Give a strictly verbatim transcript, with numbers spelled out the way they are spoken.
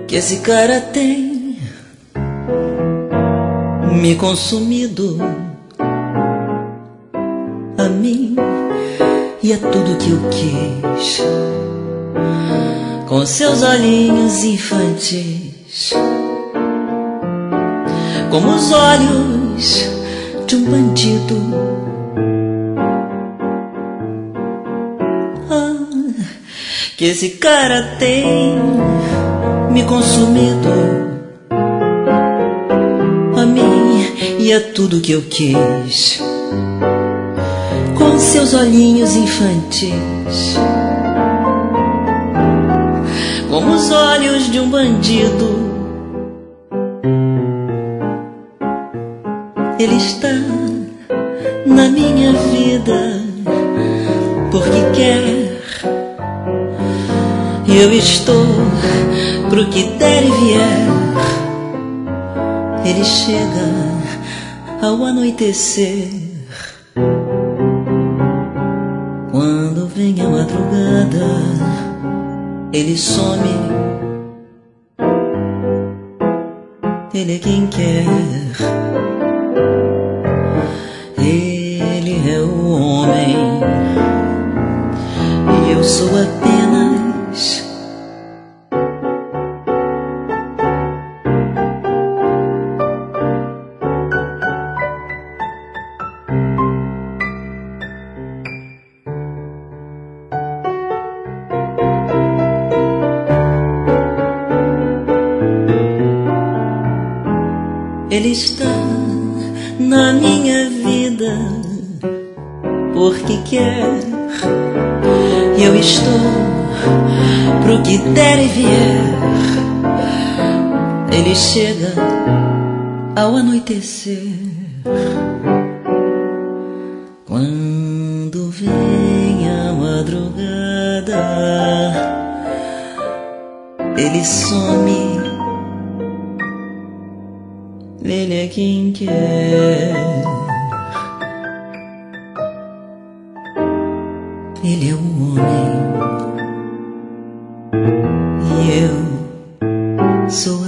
que esse cara tem me consumido, a mim e a tudo que eu quis, com seus olhinhos infantis, como os olhos de um bandido. Ah, que esse cara tem me consumido, a mim e a tudo que eu quis, com seus olhinhos infantis, como os olhos de um bandido. Ele está na minha vida porque quer, e eu estou pro que der e vier. Ele chega ao anoitecer, quando vem a madrugada, ele some. Ele é quem quer, ele é o homem, e eu sou apenas ele está na minha vida porque quer, e eu estou pro que der e vier. Ele chega ao anoitecer, quando vem a madrugada, ele some. Ele é quem quer, ele é o homem, e eu sou